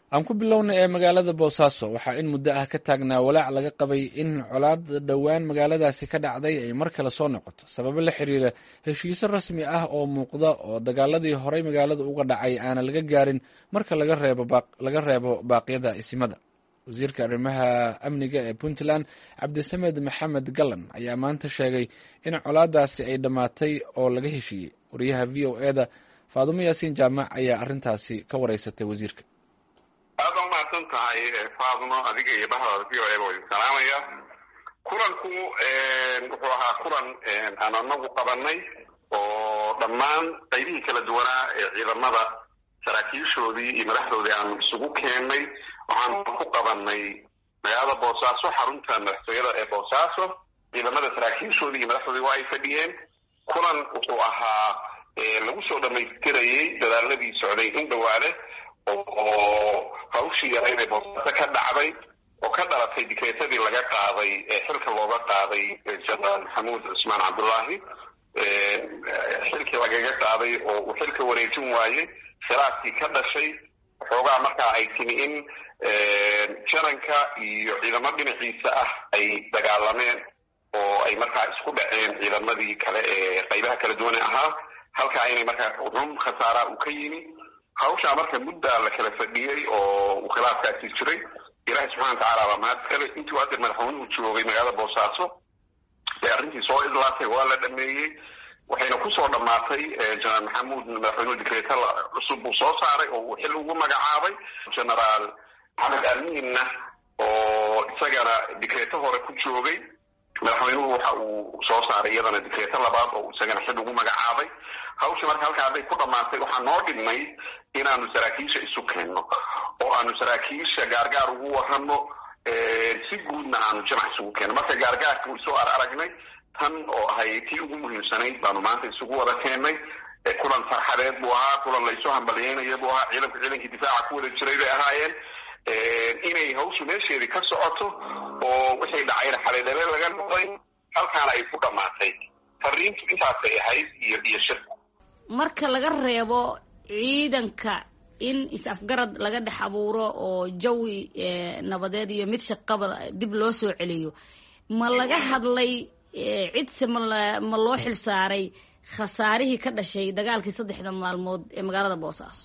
aan ku bilowna ee magaalada Boosaaso waxaa in muddo ah ka taagnaa walaac laga qabay in colaad dhowaan magaaladaasi ka dhacday ay mar kale soo noqoto sababo la xiriira heshiis rasmi ah oo muuqda oo dagaaladii horey magaalada uga dhacay aan laga gaarin marka laga reebo baaqyada isimada. wasiirka arrimaha amniga ee Puntland Cabdisamed Maxamed Galan ayaa maanta sheegay in colaadaasi ay dhamaatay oo laga heshiiyey. wariyaha VOA-da Faadumo Yaasiin Jaamac ayaa arrintaasi ka wareysatay wasiirka. aad u mahadsan tahay Faadumo, adiga iyo bahda VOA oo salaamaya. kulanku wuxuu ahaa kulan aan anagu qabanay oo dhammaan qaybihii kala duwanaa ee ciidamada saraakiishoodii iyo madaxdoodii aan isugu keennay. waxaan ku qabanay magaalada Boosaaso, xarunta madaxtooyada ee Boosaaso. ciidamada saraakiishoodii iyo madaxdoodii waa ay fadhiyeen. kulan wuxuu ahaa lagu soo dhamaystirayay dadaaladii socday in dhawaale oo hawshii yarayd ee Boosaaso ka dhacday oo ka dhalatay dikreetadii laga qaaday ee xilka looga qaaday Jenaraal Maxamuud Cusmaan Cabdullaahi. xilkii lagaga qaaday oo uu xilka wareejin waayey, khilaafkii ka dhashay xoogaa markaa ay timi in jaranka iyo ciidamo dhinaciisa ah ay dagaalameen oo ay markaa isku dhaceen ciidamadii kale ee qaybaha kala duwane ahaa, halkaa inay markaa run khasaara uu ka yimi. hawshaa marka muddaa la kala fadhiyey oo uu khilaafkaasi jiray. ilaahay subxana watacaala baa mahad kale. intuu hadda madaxweynuhu joogay magaalada Boosaaso ee arrintii soo idlaatay, waa la dhameeyey. waxayna kusoo dhamaatay jenaraal maxamuud madaxweynuhu dikreeta cusub uu soo saaray oo uu xil ugu magacaabay. jenaraal maxamed amiinna oo isagana dikreeto hore ku joogay, madaxweynuhu waxa uu soo saaray iyadana dikreeto labaad oo isagana xil ugu magacaabay. hawsha marka halkaa hadday ku dhamaatay, waxaa noo dhibnay inaanu saraakiisha isu keenno oo aanu saraakiisha gaargaar ugu warrano, si guudna aanu jamac isugu keenno. marka gaargaarka isoo aragnay tan oo ahay tii ugu muhiimsanayd baanu maanta isugu wada keennay. kulan farxadeed buu ahaa, kulan laysu hambalyeynaya buu ahaa. ciidankii difaaca ku wada jiray bay ahaayeen. inay hawshu meesheedii ka socoto oo wixii dhacayna xaleedale laga noqday, halkaana ay ku dhamaatay. fariintu intaasay ahayd iyo shirku. marka laga reebo ciidanka in is-afgarad laga dhex abuuro oo jawi nabadeed iyo mid shaqaba dib loo soo celiyo, ma laga hadlay cidse ma loo xil saaray khasaarihii ka dhashay dagaalkii 3 maalmood ee magaalada Boosaaso?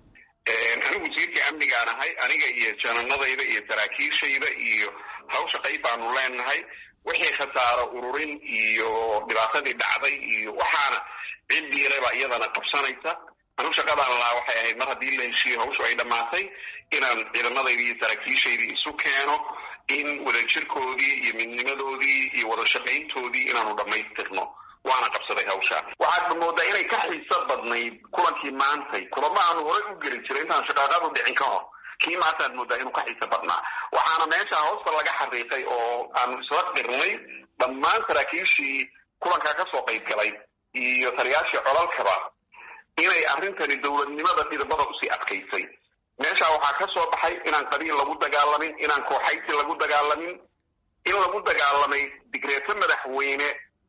anigu wasiirkii amnigaan ahay, aniga iyo jananadayda iyo saraakiishayda iyo hawsha qayb baanu leenahay. wixii khasaaro ururin iyo dhibaatadii dhacday iyo waxaana cidiiraba iyadana qabsanaysa. anigu shaqadaan lahaa waxay ahayd mar haddii la heshiiyo hawshu ay dhamaatay inaan ciidamadayda iyo saraakiishaydii isu keeno, in wadajirkoodii iyo midnimadoodii iyo wada shaqayntoodii inaanu dhammaystirno. waana qabsaday hawshaa. waxaad moodaa inay ka xiiso badnayd kulankii maantay. kulamo aanu horey u geli jiray intaan shaqaaqadu dhicin ka hor, kii maantaad moodaa inuu ka xiiso badnaa. waxaana meesha hoosta laga xariiqay oo aanu isla qirnay dhammaan saraakiishii kulankaa kasoo qayb galay iyo taliyaashii colalkaba inay arrintani dowladnimada dhidibada usii adkaysay. meesha waxaa ka soo baxay inaan qabiil lagu dagaalamin, inaan kooxaysi lagu dagaalamin, in lagu dagaalamay digreeto madaxweyne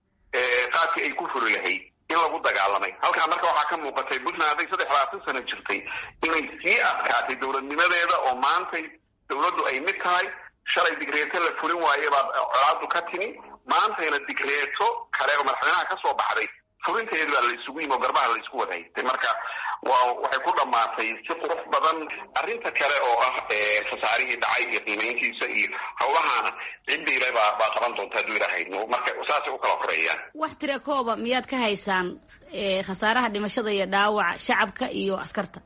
qaadkii ay ku furi lahayd in lagu dagaalamay. halkaa marka waxaa ka muuqatay Puntland hadday 23 sano jirtay inay sii adkaatay dowladnimadeeda oo maantay dowladdu ay mid tahay. shalay digreeto la fulin waaye baa colaadu ka timi, maantayna digreeto kale oo madaxweynaha ka soo baxday fulinteedu baa la isugu yimi oo garbaha la isku wada haystay. marka waxay ku dhamaatay si qurux badan. arrinta kale oo ah khasaarihii dhacay iyo qiimayntiisa iyo hawlahaana cidiile baa qaban doonta hadduu ilaahayno. marka saasay u kala horeeyaan. wax tira kooba miyaad ka haysaan khasaaraha dhimashada iyo dhaawaca shacabka iyo askarta?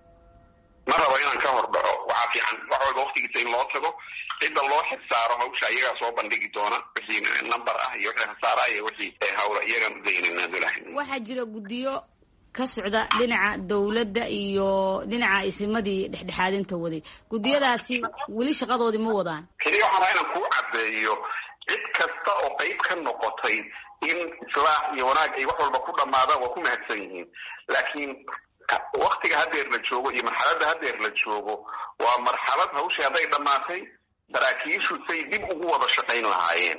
ma rabo inaan ka hor dhaco. waxaa fiican wax walba waqtigiisa in loo tago, cidda loo xilsaaro hawsha iyagaa soo bandhigi doona wixii number ah iyo wixii khasaara iyo wixii hawla iyagaan udaynayna hadduu ilaahayno. waxaa jira guddiyo ka socda dhinaca dowladda iyo dhinaca isimadii dhexdhexaadinta waday. guddiyadaasi weli shaqadoodii ma wadaan? keliya waxaan rabaa inaan kuu caddeeyo cid kasta oo qayb ka noqotay in islaax iyo wanaag ay wax walba ku dhammaadaan waa ku mahadsan yihiin. laakiin waktiga haddeer la joogo iyo marxaladda haddeer la joogo waa marxalad hawshii hadday dhammaatay saraakiishu say dib ugu wada shaqayn lahaayeen,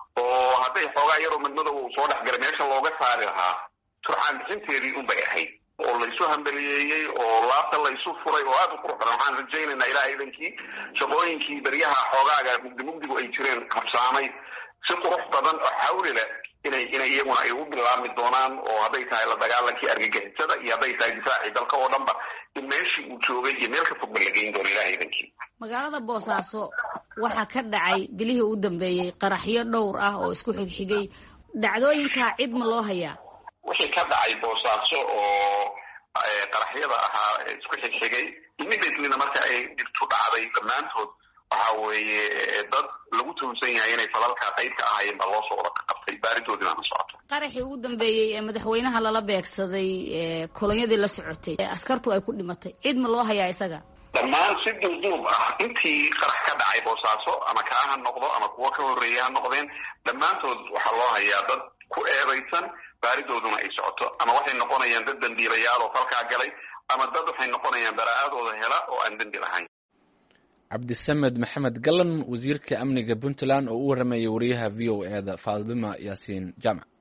oo hadday xoogaa yaroo midmadow uu soo dhexgalay meesha looga saari lahaa turxaan bixinteedii unbay ahayd. oo laysu hambaliyeeyey oo laabta laysu furay oo aad u qurux badan. waxaan rajaynaynaa ilaahay idankii shaqooyinkii beryaha xoogaaga mugdigu ay jireen habsaamay si qurux badan oo xawli leh inay iyaguna ay u bilaabmi doonaan, oo hadday tahay la dagaalankii argagixisada iyo hadday tahay difaacii dalka oo dhanba in meeshii uu joogay iyo meel ka fogba la geyn doono ilaahay idankii. magaalada Boosaaso waxaa ka dhacay bilihii u dambeeyey qaraxyo dhowr ah oo isku xigxigay. dhacdooyinka cid ma loo hayaa? wixii ka dhacay Boosaaso oo qaraxyada ahaa isku xigxigay immediately marka ay dhibtu dhacday dhammaantood waxa weeye dad lagu tuhunsan yahay inay falalka qayb ka ahaayeen baa loo soo wada qabtay, baaridoodina ma socoto. qaraxii ugu dambeeyey ee madaxweynaha lala beegsaday kolonyadii la socotay askartu ay ku dhimatay, cid ma loo hayaa isaga? dhammaan si duuduub ah intii qarax ka dhacay Boosaaso ama kaa ha noqdo ama kuwa ka horreeya ha noqdeen, dhammaantood waxaa loo hayaa dad ku eedaysan, baaridooduna ay socoto. ama waxay noqonayaan dad dambiilayaal oo falkaa galay, ama dad waxay noqonayaan baraa'adooda hela oo aan dembi lahayn. cabdisamed maxamed galan, wasiirka amniga Puntland, oo u waramayay wariyaha VOA da Faadima Yaasiin Jaamac.